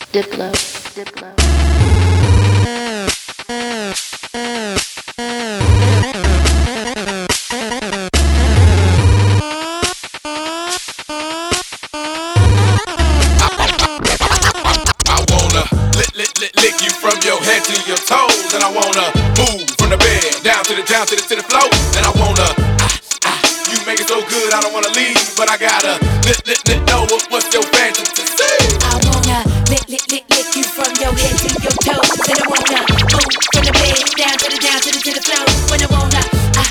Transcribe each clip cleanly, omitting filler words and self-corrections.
Diplo, Diplo. Lick you from your head to your toes, and I wanna move from the bed down to the floor, and I wanna you make it so good I don't wanna leave, but I gotta know what's your fantasy. I wanna lick you from your head to your toes, and I wanna move from the bed down to the floor, when I wanna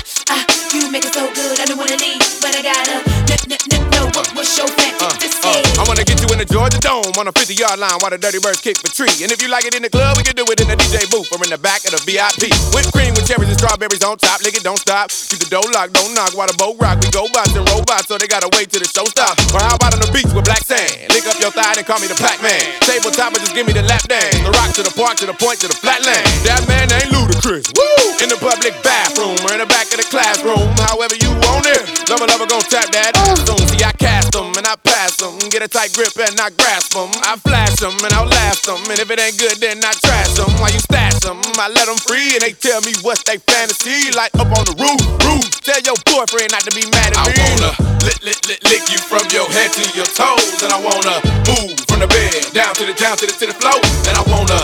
you make it so good I don't wanna leave, but I gotta know what's your fantasy. I wanna get you in the Georgia Dome on a 50-yard line while the Dirty Birds kick for tree. And if you like it in the club, we can do it in the DJ booth or in the back of the VIP. Whipped cream with cherries and strawberries on top. Lick it, don't stop. Keep the door locked, don't knock while the boat rock. We go bots and robots, so they gotta wait till the show stops. Or how about on the beach with black sand? Lick up your thigh and call me the Pac-Man. Tabletop and just give me the lap dance. The rock to the park, to the point, to the flatland. That man ain't ludicrous. Woo! In the public bathroom or in the back of the classroom. However you want it. Lover gon' tap that soon. See, I cast them and I pass them. Get a tight grip and I grasp them. I flash them and I'll last them. And if it ain't good, then I trash them. While you stash them, I let them free. And they tell me what's they fantasy. Like up on the roof. Tell your boyfriend not to be mad at me. I wanna lick you from your head to your toes. And I wanna move from the bed down to the floor. And I wanna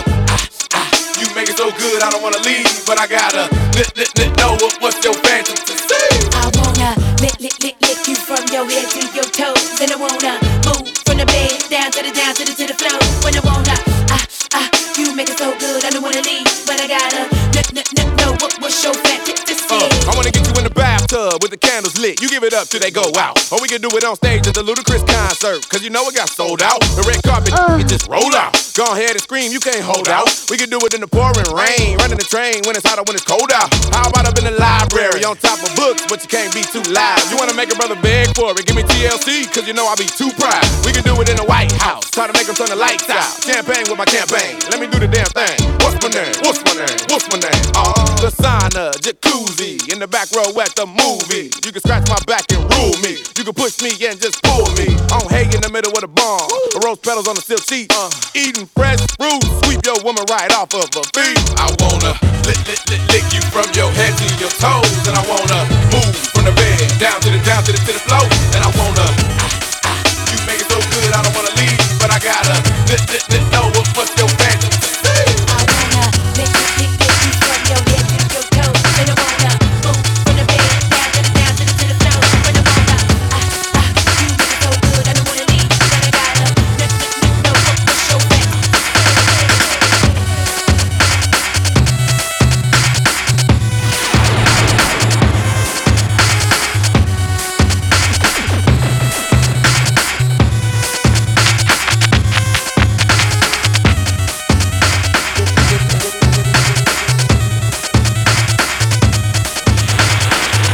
you make it so good I don't wanna leave, but I gotta know what's your fantasy. I wanna lick you from your head to your toes, and I wanna move from the bed down to the floor, when I wanna you make it so good I don't wanna leave, but I gotta know what's your fantasy. I wanna get you in the bathtub with the candles lit. You give it up till they go out. Or we can do it on stage at the Ludacris concert, cause you know it got sold out. The red carpet, it just roll out. Go ahead and scream, you can't hold out. We can do it in the pouring rain, running the train when it's hot or when it's cold out. How about up in the library on top of books, but you can't be too loud. You wanna make a brother beg for it, give me TLC, cause you know I be too proud. We can do it in the White House, try to make them turn the lights out. Champagne with my campaign, let me do the damn thing. What's my name? What's my name? What's my name? The sauna, jacuzzi, in the back row at the movie. You can scratch my back and rule me. You can push me and just pull me. On hay in the middle of the barn, the rose petals on the silk sheet. Eating fresh fruit, sweep your woman right off of her feet. I wanna lick you from your head to your toes, and I wanna move from the bed down to the floor.